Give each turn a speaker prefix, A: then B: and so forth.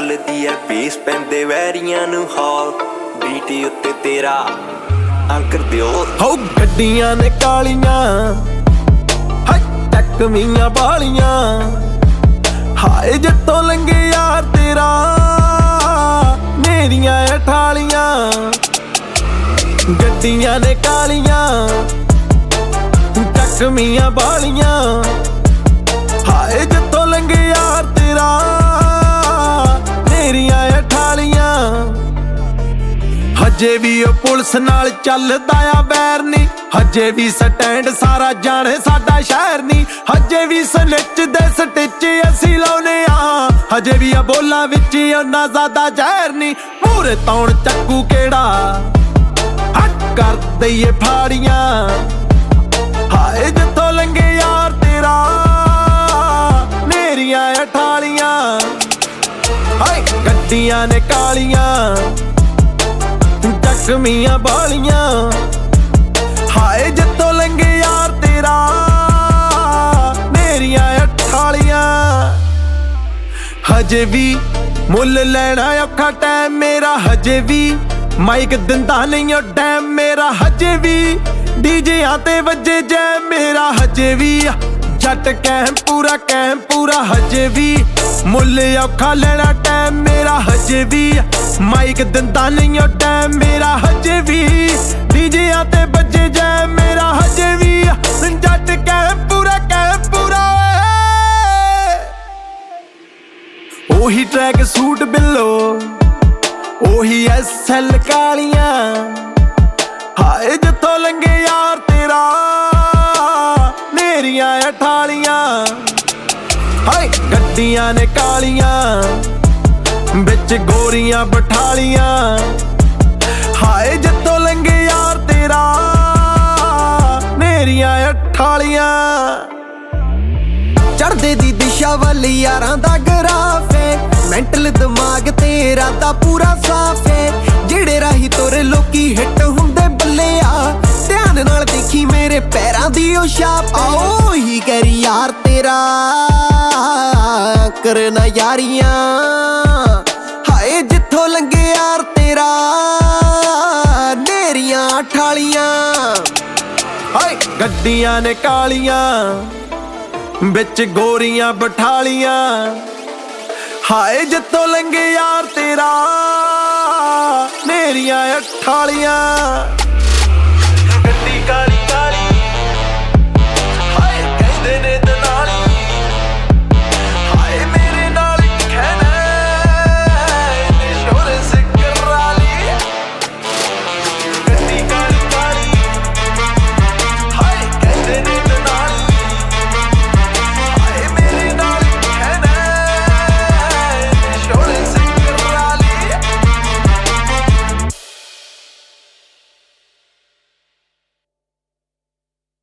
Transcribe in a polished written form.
A: ਚੱਲਦੀ ਐ ਬੇਸ ਪੈਂਦੇ ਵੈਰੀਆਂ ਨੂੰ ਹੌਲ ਬੀਟ ਉੱਤੇ ਤੇਰਾ ਅੰਕਰ ਦਿਓ
B: ਹੋ ਗੱਡੀਆਂ ਨੇ ਕਾਲੀਆਂ ਹਾਏ ਟੱਕਵੀਆਂ ਬਾਲੀਆਂ ਹਾਏ ਜਿੱਤੋਂ ਲੰਘੇ ਯਾਰ ਤੇਰਾ ਮੇਰੀਆਂ ਅਠਾਲੀਆਂ ਗੱਡੀਆਂ ਨੇ ਕਾਲੀਆਂ ਟੱਕਵੀਆਂ ਬਾਲੀਆਂ ਹਾਏ ਜਿੱਤੋਂ ਲੰਘੇ ਯਾਰ ਤੇਰਾ ਮੇਰੀਆਂ ਅਠਾਲੀਆਂ ਹਜੇ ਵੀ ਉਹ ਪੁਲਿਸ ਨਾਲ ਚੱਲਦਾ ਆ ਵੈਰ ਨੀ ਹਜੇ ਵੀ ਸਟੈਂਡ ਸਾਰਾ ਜਾਣੇ ਸਾਡਾ ਸ਼ਹਿਰ ਨੀ ਹਜੇ ਵੀ ਸਨਿਚ ਦੇ ਸਟਿਚ ਅਸੀਂ ਲਾਉਨੇ ਆ ਹਜੇ ਵੀ ਆ ਬੋਲਾਂ ਵਿੱਚ ਉਹਨਾਂ ਜ਼ਿਆਦਾ ਜ਼ਹਿਰ ਨੀ ਮੂਰੇ ਤੌਣ ਚੱਕੂ ਕਿਹੜਾ ਹੱਟ ਕਰ ਦਈਏ ਫਾੜੀਆਂ ਹਾਏ ਜਿੱਥੋਂ ਲੰਘੇ ਯਾਰ ਤੇਰਾ ਮੇਰੀਆਂ ਅਠਾਲੀਆਂ ਹਾਏ ਗੱਡੀਆਂ ਨੇ ਕਾਲੀਆਂ ਟੱਕਵੀਆਂ ਬਾਲੀਆਂ ਹਾਏ ਜਿੱਤੋਂ ਲੰਘੇ ਯਾਰ ਤੇਰਾ ਮੇਰੀਆਂ ਅਠਾਲੀਆਂ ਹਜੇ ਵੀ ਮੁੱਲ ਲੈਣਾ ਔਖਾ ਟਾਈਮ ਮੇਰਾ ਹਜੇ ਵੀ ਮਾਈਕ ਦਿੰਦਾ ਨਹੀਂ ਉਹ ਡੈਮ ਮੇਰਾ ਹਜੇ ਵੀ ਡੀਜਿਆਂ ਤੇ ਵੱਜੇ ਜੈ ਮੇਰਾ ਹਜੇ ਵੀ ਜੱਟ ਕਹਿਮ ਪੂਰਾ ਹਜੇ ਵੀ ਮੁੱਲ ਔਖਾ ਲੈਣਾ ਟਾਈਮ ਮੇਰਾ ਹਜੇ ਵੀ ਮਾਈਕ ਦਿੰਦਾ ਨਹੀਂ ਉਹ ਟਾਈਮ ਮੇਰਾ ਹਜੇ ਵੀ ਡੀਜਿਆਂ ਤੇ ਵੱਜੇ ਜੈ ਮੇਰਾ ਹਜੇ ਵੀ ਜੱਟ ਕਹਿਮ ਪੂਰਾ ਉਹੀ ਟਰੈਕ ਸੂਟ ਬਿੱਲੋ ਉਹੀ ਐਸਐਲ ਕਾਲੀਆਂ ਹਾਏ ਜਿੱਥੋਂ ਲੰਘੇ ਯਾਰ ਤੇਰਾ ਮੇਰੀਆਂ ਅਠਾਲੀਆਂ ਹਾਏ ਗੱਡੀਆਂ ਨੇ ਕਾਲੀਆਂ ਵਿੱਚ ਗੋਰੀਆਂ ਬਠਾਲੀਆਂ ਹਾਏ ਜਿੱਥੋਂ ਲੰਘੇ ਯਾਰ ਤੇਰਾ ਮੇਰੀਆਂ ਅਠਾਲੀਆਂ ਚੜ੍ਹਦੇ ਦੀ ਦਿਸ਼ਾ ਵੱਲ ਯਾਰਾਂ ਦਾ ਗਰਾਫ ਏ ਮੈਂਟਲ ਦਿਮਾਗ ਤੇਰਾ ਤਾਂ ਪੂਰਾ ਸਾਫ ਏ ਜਿਹੜੇ ਰਾਹੀ ਤੋਰੇ ਲੋਕੀ ਹਿੱਟ ਹੁੰਦੇ ਬੱਲਿਆ ਧਿਆਨ ਨਾਲ ਦੇਖੀ ਮੇਰੇ ਪੈਰਾਂ ਦੀ ਉਹ ਛਾਪ ਆਓ ਹੀ ਕਰੀ ਯਾਰ ਤੇਰਾ ਕਰਨਾ ਯਾਰੀਆਂ ਹਾਏ ਜਿੱਥੋਂ ਲੰਘੇ ਯਾਰ ਤੇਰਾ ਮੇਰੀਆਂ ਅਠਾਲੀਆਂ ਹਾਏ ਗੱਡੀਆਂ ਨੇ ਕਾਲੀਆਂ ਵਿੱਚ ਗੋਰੀਆਂ ਬਠਾਲੀਆਂ ਹਾਏ ਜਿੱਤੋਂ ਲੰਘੇ ਯਾਰ ਤੇਰਾ ਮੇਰੀਆਂ ਅਠਾਲੀਆਂ ਗੱਡੀ ਕਾਲੀ